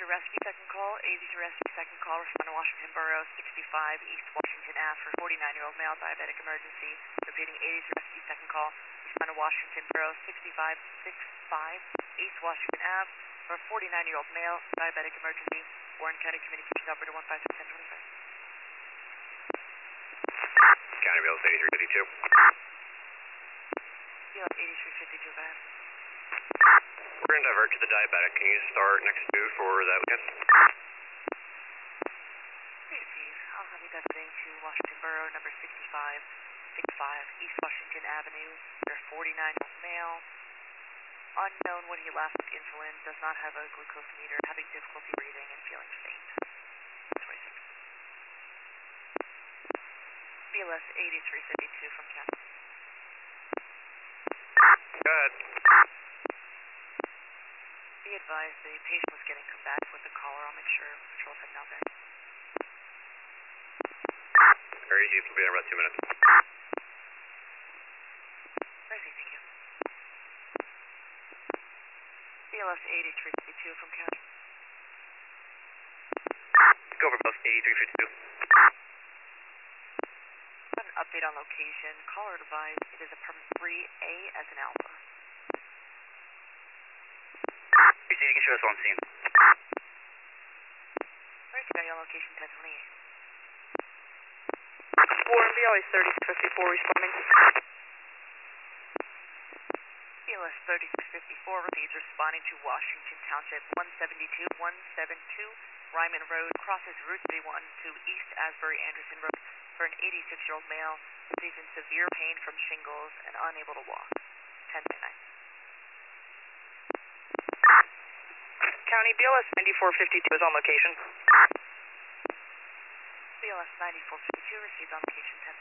Rescue, second call. 83 Rescue, second call. Respond to Washington Borough, 65 East Washington Ave for 49-year-old male, diabetic emergency. Repeating, 83 Rescue, second call. Respond to Washington Borough, 65 East Washington Ave for 49-year-old male, diabetic emergency. Warren County Communications Operator 1561025. County Bills 8352. BLS 8352, go ahead. We're going to divert to the diabetic. Can you start next to for that weekend? Please, I'll have you diverting to Washington Borough, number 65 East Washington Avenue. They're 49-year-old male. Unknown when he last took insulin, does not have a glucose meter, having difficulty breathing and feeling faint. 26. BLS 8352 from County. Go ahead. Be advised the patient was getting combative with the caller. I'll make sure patrol's heading out there. Very easy. We'll be there in about 2 minutes. Very easy, thank you. BLS 8352 from County. Go over both 8352. Got an update on location. Caller advised it is apartment 3A as an alpha. You see, you can show us on scene. Right, got you on location 1028. Warren, BLS 3654 responding. BLS 3654 repeats responding to Washington Township 172 Ryman Road, crosses Route 31 to East Asbury Anderson Road for an 86-year-old male who is in severe pain from shingles and unable to walk. 1029. County BLS 9452 is on location. BLS 9452 received on location